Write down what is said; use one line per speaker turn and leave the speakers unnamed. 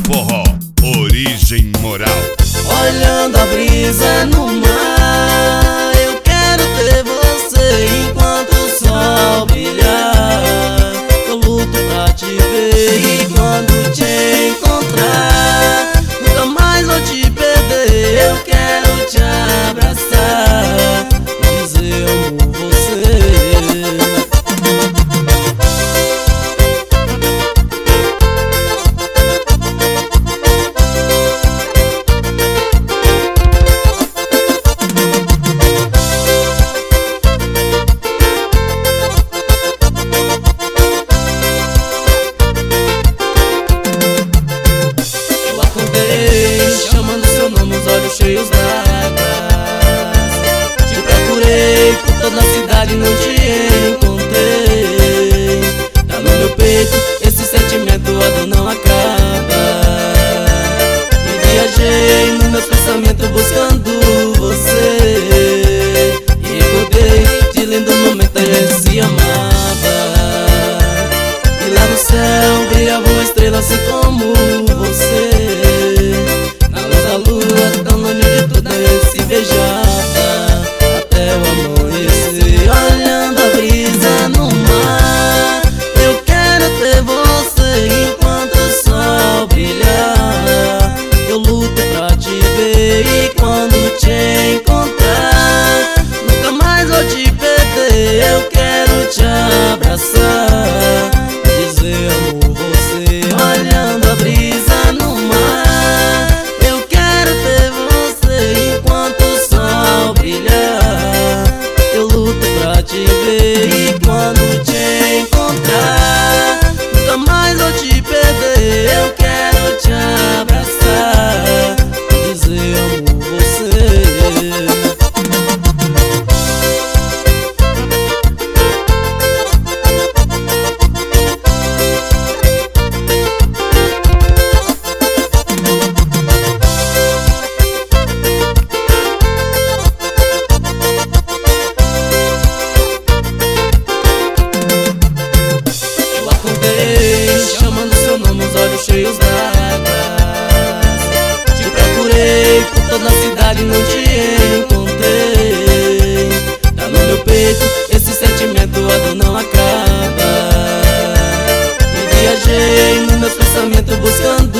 forró, origem moral.
Olhando a brisa no mar, eu quero ter você enquanto o sol brilhar. Eu luto pra te ver e quando te encontrar, nunca mais vou te perder. Eu quero te abraçar, dizer eu amo você. Chamando seu nome, os olhos cheios d'água. Te procurei por toda a cidade, não te encontrei. Tá no meu peito, esse sentimento, a dor não acaba. E viajei nos meus pensamentos buscando você. E recordei de lindo momento, a gente se amava. E lá no céu brilhava uma estrela assim como você. Se beijava até o amanhecer. Olhando a brisa no mar, eu quero ter você enquanto o sol brilhar. Eu luto pra te ver e quando te encontrar, nunca mais vou te perder. Eu quero te abraçar, dizer amo você. Olhando a brisa no mar, eu quero ter você enquanto o sol brilhar. Eu luto pra te ver e quando te encontrar, nunca mais vou te perder. Eu quero te abraçar, dizer amo você. Chamando seu nome, os olhos cheios d'água. Te procurei por toda a cidade, não te encontrei. Tá no meu peito, esse sentimento, a dor não acaba. E viajei nos meus pensamentos buscando